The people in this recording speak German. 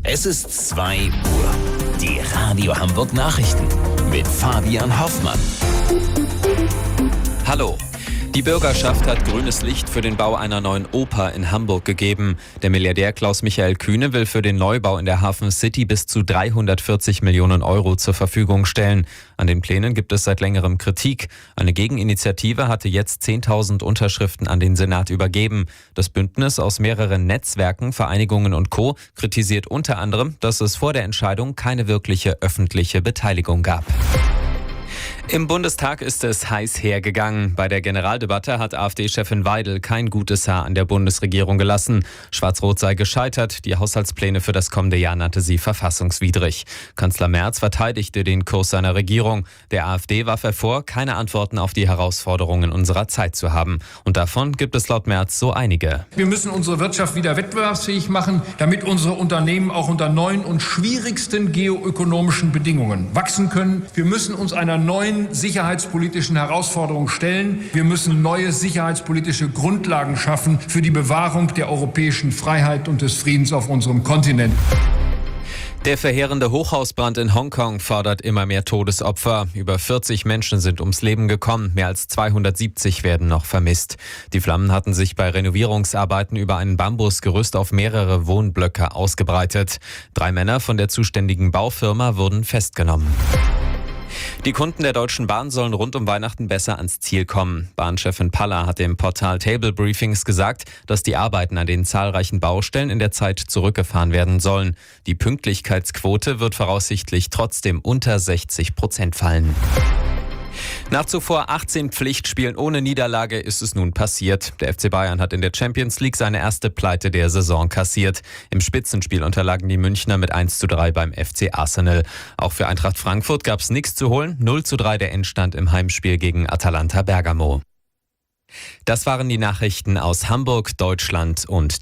Es ist 2 Uhr. Die Radio Hamburg Nachrichten mit Fabian Hoffmann. Hallo. Die Bürgerschaft hat grünes Licht für den Bau einer neuen Oper in Hamburg gegeben. Der Milliardär Klaus-Michael Kühne will für den Neubau in der Hafen City bis zu 340 Millionen Euro zur Verfügung stellen. An den Plänen gibt es seit längerem Kritik. Eine Gegeninitiative hatte jetzt 10.000 Unterschriften an den Senat übergeben. Das Bündnis aus mehreren Netzwerken, Vereinigungen und Co. kritisiert unter anderem, dass es vor der Entscheidung keine wirkliche öffentliche Beteiligung gab. Im Bundestag ist es heiß hergegangen. Bei der Generaldebatte hat AfD-Chefin Weidel kein gutes Haar an der Bundesregierung gelassen. Schwarz-Rot sei gescheitert. Die Haushaltspläne für das kommende Jahr nannte sie verfassungswidrig. Kanzler Merz verteidigte den Kurs seiner Regierung. Der AfD warf er vor, keine Antworten auf die Herausforderungen unserer Zeit zu haben. Und davon gibt es laut Merz so einige. Wir müssen unsere Wirtschaft wieder wettbewerbsfähig machen, damit unsere Unternehmen auch unter neuen und schwierigsten geoökonomischen Bedingungen wachsen können. Wir müssen uns einer neuen sicherheitspolitischen Herausforderungen stellen. Wir müssen neue sicherheitspolitische Grundlagen schaffen für die Bewahrung der europäischen Freiheit und des Friedens auf unserem Kontinent. Der verheerende Hochhausbrand in Hongkong fordert immer mehr Todesopfer. Über 40 Menschen sind ums Leben gekommen, mehr als 270 werden noch vermisst. Die Flammen hatten sich bei Renovierungsarbeiten über ein Bambusgerüst auf mehrere Wohnblöcke ausgebreitet. 3 Männer von der zuständigen Baufirma wurden festgenommen. Die Kunden der Deutschen Bahn sollen rund um Weihnachten besser ans Ziel kommen. Bahnchefin Paller hat dem Portal Table Briefings gesagt, dass die Arbeiten an den zahlreichen Baustellen in der Zeit zurückgefahren werden sollen. Die Pünktlichkeitsquote wird voraussichtlich trotzdem unter 60% fallen. Nach zuvor 18 Pflichtspielen ohne Niederlage ist es nun passiert. Der FC Bayern hat in der Champions League seine erste Pleite der Saison kassiert. Im Spitzenspiel unterlagen die Münchner mit 1:3 beim FC Arsenal. Auch für Eintracht Frankfurt gab es nichts zu holen. 0:3 der Endstand im Heimspiel gegen Atalanta Bergamo. Das waren die Nachrichten aus Hamburg, Deutschland und